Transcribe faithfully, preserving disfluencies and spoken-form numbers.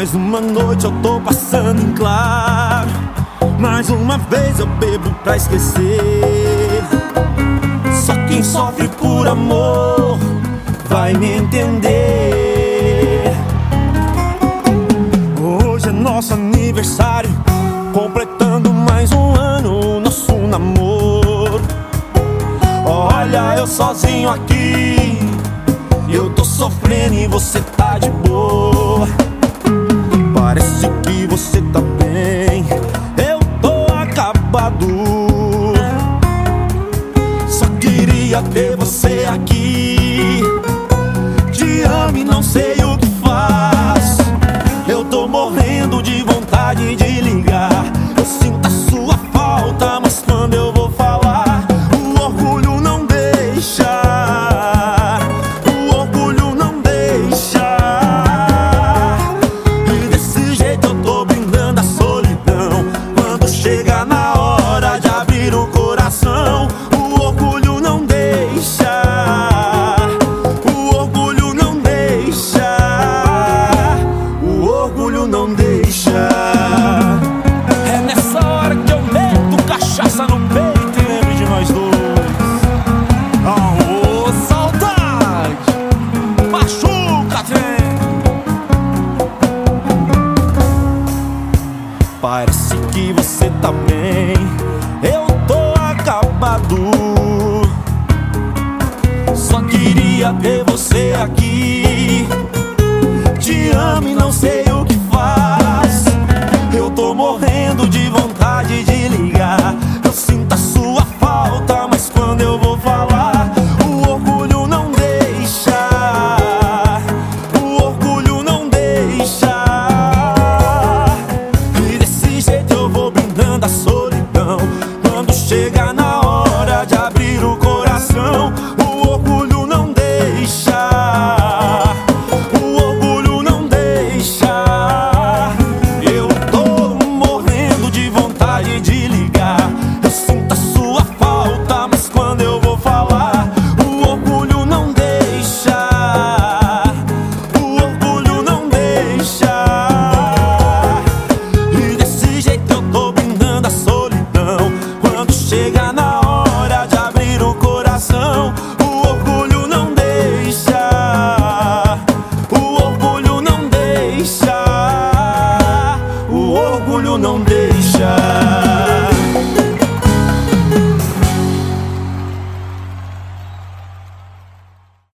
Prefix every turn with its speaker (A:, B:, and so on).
A: Mais uma noite eu tô passando em claro, mais uma vez eu bebo pra esquecer. Só quem sofre por amor vai me entender. Hoje é nosso aniversário, completando mais um ano nosso namoro. Olha eu sozinho aqui, eu tô sofrendo e você tá de boa. Parece que você tá bem, eu tô acabado. Só queria ter você aqui. Te amo e não sei o que faço. Eu tô morrendo de vontade de ligar. Eu sinto a sua falta, mas quando eu vou falar, o orgulho não deixa. O orgulho não deixa. E desse jeito eu tô brindando a solidão. Quando chega na hora de abrir o coração, o orgulho não deixa. O orgulho não deixa. O orgulho não deixa. É nessa hora que eu meto cachaça no peito e lembro de nós dois. Aô, saudade! Machuca, trem! Parece que você tá bem, eu tô acabado. Só queria ter você aqui. Te amo e não sei o que faz. Eu tô morrendo de vontade de ligar. Eu sinto a sua falta, mas quando eu vou falar, o orgulho não deixa. O orgulho não deixa. E desse jeito eu vou brindando a solidão. Quando chega na hora de abrir o coração, o orgulho não deixa. O orgulho não deixa. Eu tô morrendo de vontade de ligar. Eu sinto a sua falta, mas quando eu vou falar, o orgulho não deixa. O orgulho não deixa. E desse jeito eu tô brindando a solidão. Quando chega na hora de abrir o coração, o orgulho não deixa. O orgulho não deixa. O orgulho não deixa.